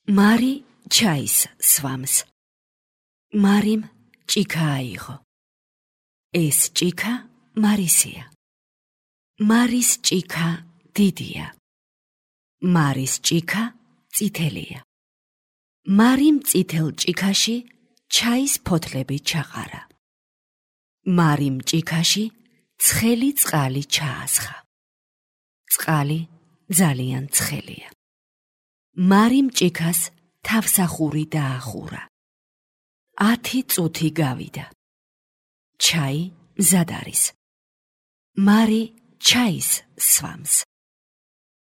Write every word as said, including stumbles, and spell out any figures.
მარი ჩაის სვამს. მარიმ ჭიქა აიღო. ეს ჭიქა მარისია. მარის ჭიქა დიდია. მარის ჭიქა წითელია. მარიმ წითელ ჭიქაში ჩაის ფოთლები ჩაყარა. მარიმ ჭიქაში ცხელი წყალი ჩაასხა. წყალი ძალიან ცხელია. მარიმ ჭიქას თავსახური დაახურა. ათი წუთი გავიდა. ჩაი მზად არის. მარი ჩაის სვამს.